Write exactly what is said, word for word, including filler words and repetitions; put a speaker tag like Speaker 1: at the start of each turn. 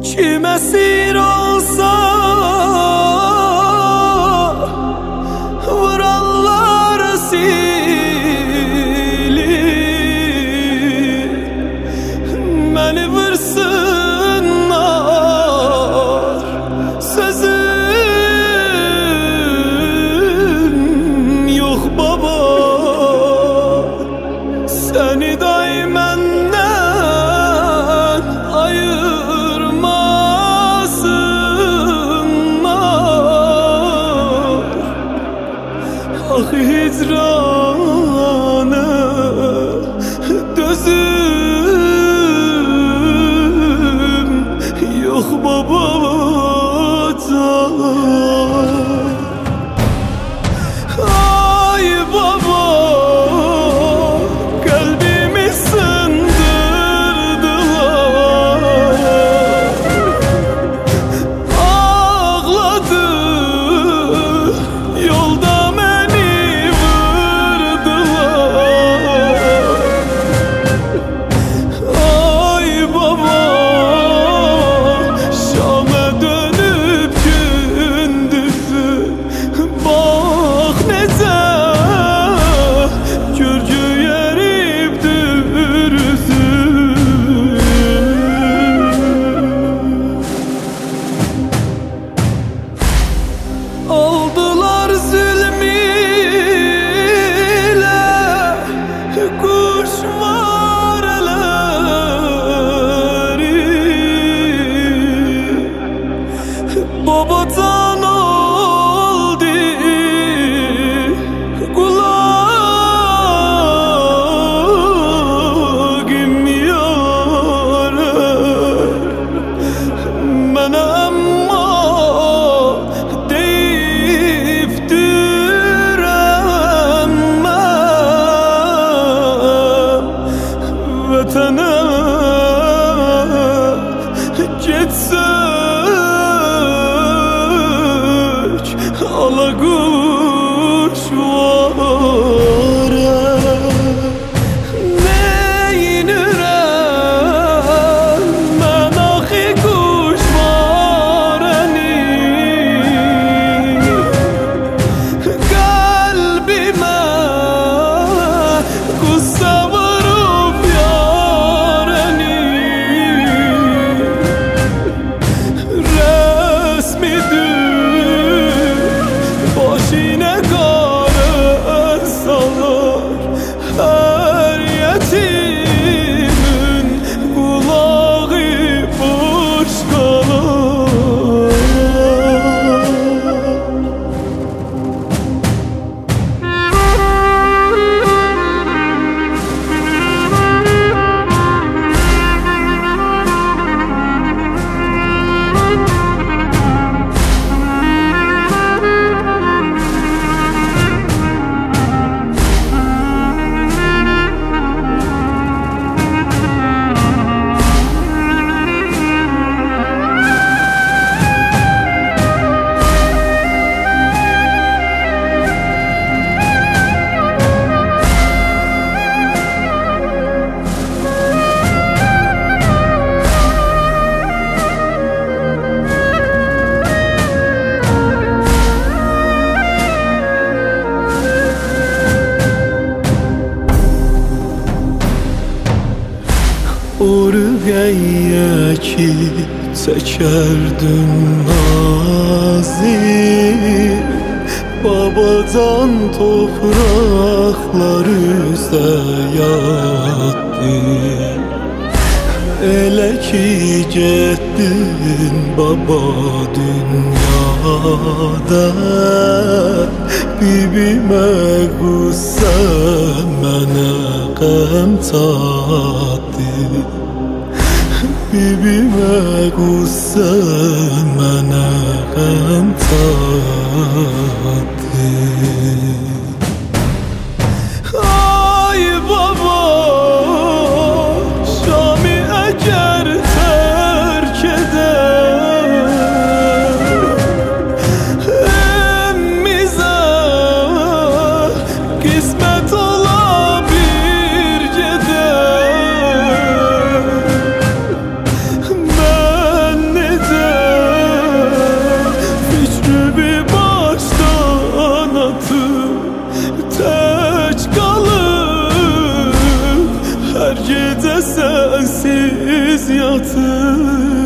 Speaker 1: Kim esir olsa vurarlar silir, beni vursunlar sözüm yok baba. Seni daimenden ayırmasınlar. Ah hicranı dözüm yok babacan. Ay baba, kalbimi sındırdılar. Ağladı yolda beni vurdular. Ay baba, Şam'a dönüp gündüzü bak nece Gürcü yerip dürüzüm. Aldılar zulmüyle kuşvarları, babacan oldu kulağım yâre. Bana amma deyip düremem, vatana getsek alakuş vare. Neynirem ben ahi kuşvareni, kalbime gussa vurup yareni. Resmidir başine kara salar, her yetimin kulağı boş kalar. Oraya ki çekerdim nazim, babadan topraklar üze yattı. Ele ki gittin baba dünyada, bibime gussa mene gam tattı. Bibime gussa mene gam tattı. Ay baba, Şam'ı eğer terk eder, emmize kısmet ola bir geder. Ben gece sensiz yatır